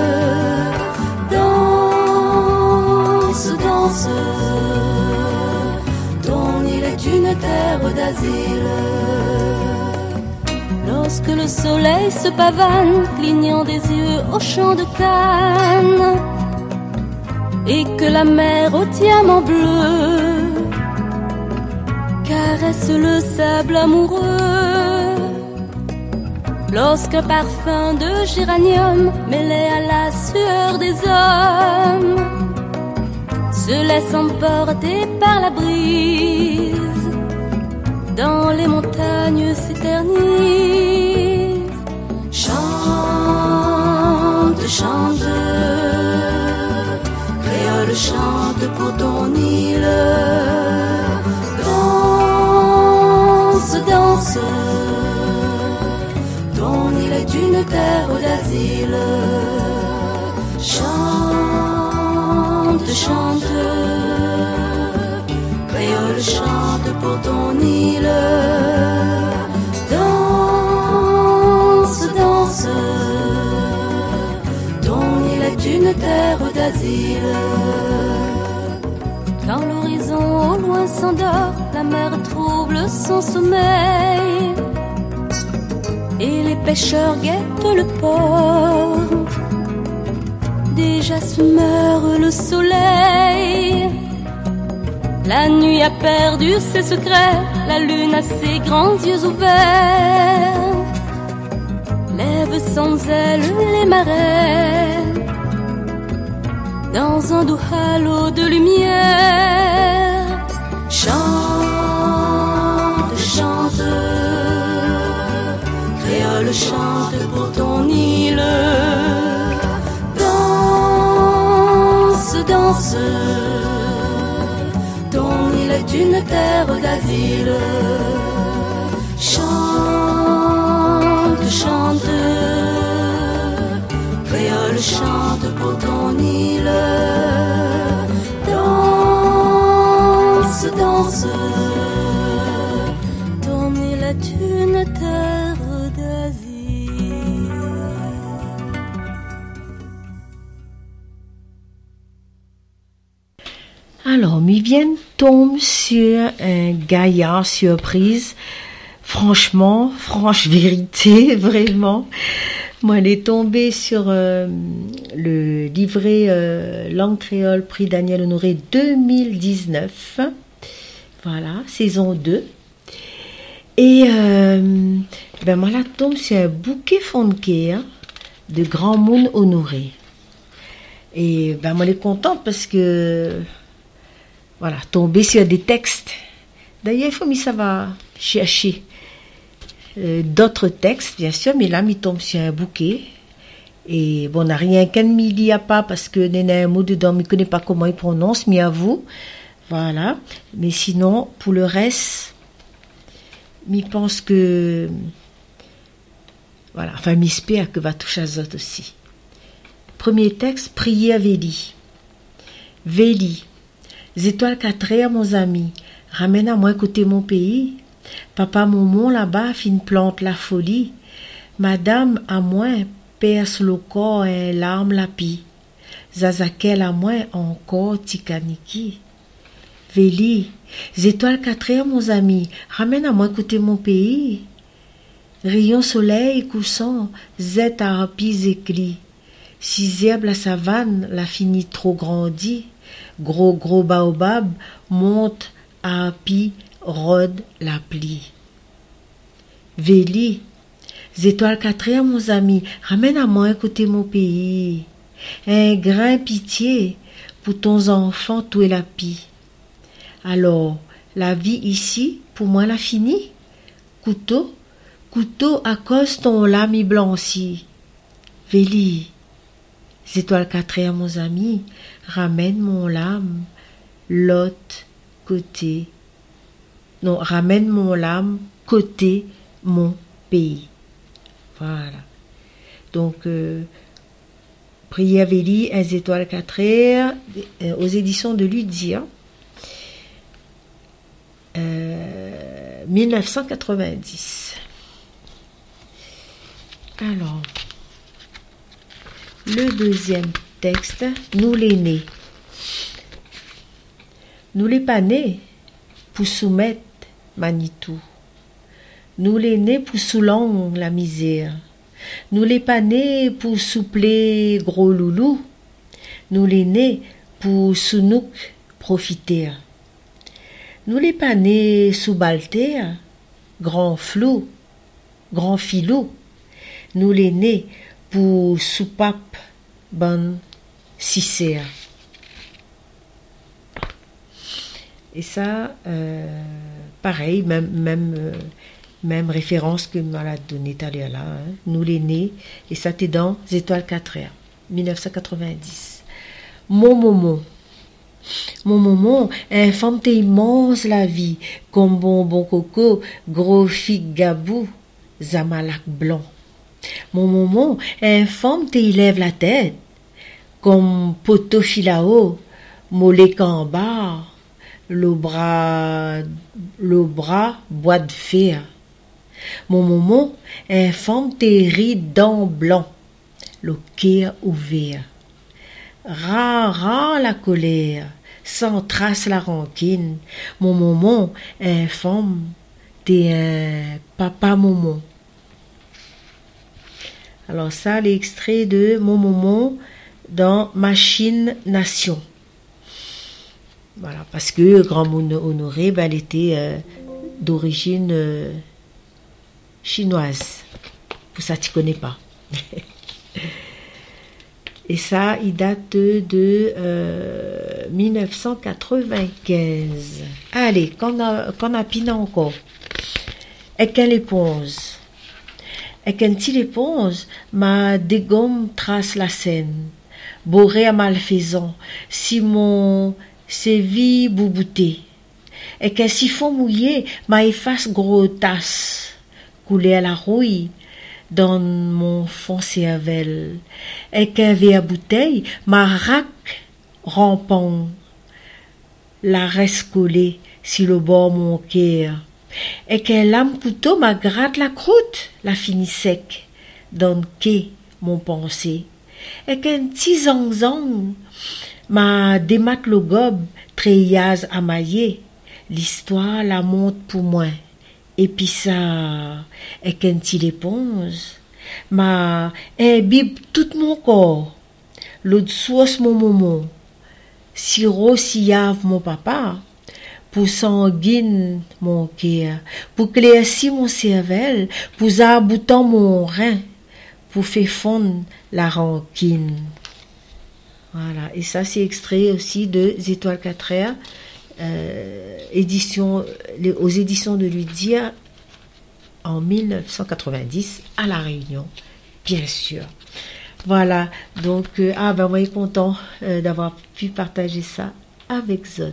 Danse, danse, ton île est une terre d'asile. Lorsque le soleil se pavane, clignant des yeux au champ de Cannes, et que la mer au diamant bleu caresse le sable amoureux, lorsqu'un parfum de géranium mêlé à la sueur des hommes se laisse emporter par la brise, dans les montagnes s'éternise. Chante, chante, créole chante pour ton île. Danse, danse, ton île est une terre d'asile. Chante, chante, créole chante pour ton île. Danse, danse, ton île est une terre d'asile. Quand l'horizon au loin s'endort, la mer trouble son sommeil, et les pêcheurs guettent le port. Déjà se meurt le soleil. La nuit a perdu ses secrets, la lune a ses grands yeux ouverts, lève sans elle les marais, dans un doux halo de lumière. Chante, chante, créole chante pour ton île. Danse, danse, ton île est une terre d'asile. Chante, chante, créole chante pour ton île. Danse, danse, ton île est une terre d'asile. Alors, Mivienne tombe sur un gaillard surprise. Franchement, franche vérité, vraiment. Moi, elle est tombée sur euh, le livret euh, langue créole prix Daniel Honoré deux mille dix-neuf. Voilà, saison deux. Et euh, ben moi, là, tombe sur un bouquet fonqué hein, de Grand Monde Honoré. Et ben moi, elle est contente parce que voilà, tomber sur des textes. D'ailleurs, il faut que ça va chercher euh, d'autres textes, bien sûr, mais là, il tombe sur un bouquet. Et bon, on n'a rien qu'un midi à pas parce que il y a un mot dedans, mais je ne connais pas comment il prononce, mais à vous. Voilà. Mais sinon, pour le reste, je pense que. Voilà, enfin, j'espère que va toucher à ça aussi. Premier texte, prier à Véli. Véli. Étoiles quatre, mon ami, ramène à moi côté mon pays. Papa Momon là-bas, fin plante la folie. Madame à moi, perce le corps et larme la pie. Zazakel à moi, encore tikaniki. Véli, étoiles quatre, mon ami, ramène à moi côté mon pays. Rayon soleil coussant, zet à rapis écrit. Si herbe la savane, la fini trop grandie. Gros gros baobab monte à pi rôde la plie. Véli, étoiles quatre, mon ami, ramène à moi côté mon pays. Un grain pitié pour ton enfant tout est la pie. Alors, la vie ici, pour moi la finie. Couteau, couteau à cause ton lame blanchi. Véli, étoiles quatre, mon ami, ramène mon lame, l'autre côté non, ramène mon âme côté mon pays. Voilà. Donc, euh, Prière Véli, un étoiles quatre heures, euh, aux éditions de Ludia, euh, dix-neuf cent quatre-vingt-dix. Alors, le deuxième texte, nous les nés. Nous les pas nés pour soumettre Manitou. Nous les nés pour soulang la misère. Nous les pas nés pour soupler gros loulou. Nous les nés pour sounouk profiter. Nous les pas nés sous balter, grand flou, grand filou. Nous les nés pour soupape bonne cicère. Et ça, euh, pareil, même, même, euh, même référence que m'a donné tout à l'heure là. Hein. Nous les nés, et ça t'est dans Étoiles quatre heures, dix-neuf cent quatre-vingt-dix. Mon moment. Mon moment, un femme t'es immense la vie, comme bonbon coco, gros figue gabou, zamalak blanc. Mon moment, un femme t'es lève la tête, comme poteau filao, mollet cambar. Le bras, le bras bois de fer. Mon moment, un femme terri dents blanc, le cœur ouvert. Rare, rare la colère, sans trace la rancune. Mon moment, un femme, t'es un papa moment. Alors ça, l'extrait de mon moment dans Machine Nation. Voilà, parce que Grand Honoré, ben, elle était euh, d'origine euh, chinoise. Pour ça, tu ne connais pas. Et ça, il date de euh, dix-neuf cent quatre-vingt-quinze. Allez, qu'on a, qu'on a piné encore. Et qu'elle éponge. Et qu'un petit éponge, ma dégomme trace la scène. Boré à malfaisant. Simon... c'est vie boubouté. Et qu'un siphon mouillé m'a efface gros tasse, coulé à la rouille dans mon fond cervelle. Et qu'un verre bouteille m'a rac rampant, la reste collée sur le bord mon cœur. Et qu'un lame couteau m'a gratte la croûte, la finit sec, dans le quai mon pensée. Et qu'un petit zang-zang ma démat le gobe, treillaz amaillé, l'histoire la monte pour moi. Et puis ça, et quand il éponge, ma imbibe tout mon corps, l'autre source mon moment, sirop sillave mon papa, pour sanguine mon cœur, pour claircir mon cervelle, pour aboutant mon rein, pour faire fondre la rancune. Voilà, et ça c'est extrait aussi de Étoiles quatre heures, euh, édition, les, aux éditions de Ludia en dix-neuf cent quatre-vingt-dix à La Réunion, bien sûr. Voilà, donc, euh, ah ben moi je suis content euh, d'avoir pu partager ça avec Zot.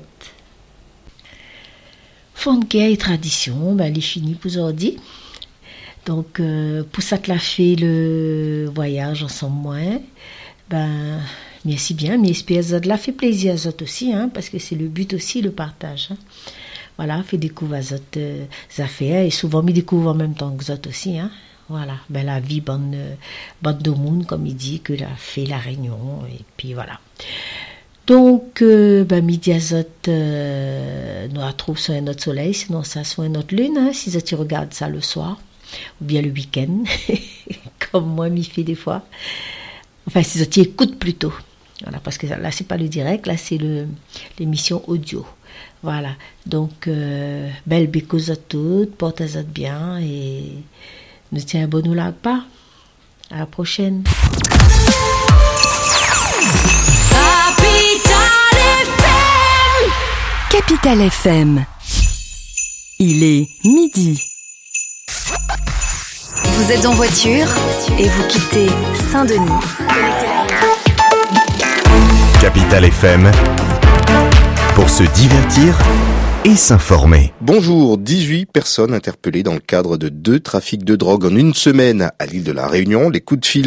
Fonke et tradition, ben elle est finie pour aujourd'hui. Donc, euh, pour ça que l'a fait le voyage ensemble moi, ben... merci bien, mais j'espère que ça l'a fait plaisir à Zot aussi, hein, parce que c'est le but aussi, le partage. Hein. Voilà, fait découvrir Zot euh, affaires, et souvent, me découvre en même temps que Zot aussi. Hein. Voilà, ben la vie, bonne, euh, bonne de monde, comme il dit, que l'a fait la Réunion, et puis voilà. Donc, euh, ben, midi à Zot, euh, nous la trouve sur un autre soleil, sinon ça sur une autre lune, hein, si tu regardes ça le soir, ou bien le week-end, comme moi, m'y fait des fois. Enfin, si tu écoutes plutôt. Voilà, parce que là, c'est pas le direct, là, c'est le, l'émission audio. Voilà. Donc, euh, belle bécose à toutes, portez-vous bien et nous tiens un bon ou là pas. À la prochaine. Capital F M. Il est midi. Vous êtes en voiture et vous quittez Saint-Denis. Capital F M, pour se divertir et s'informer. Bonjour, dix-huit personnes interpellées dans le cadre de deux trafics de drogue en une semaine à l'île de la Réunion. Les coups de fil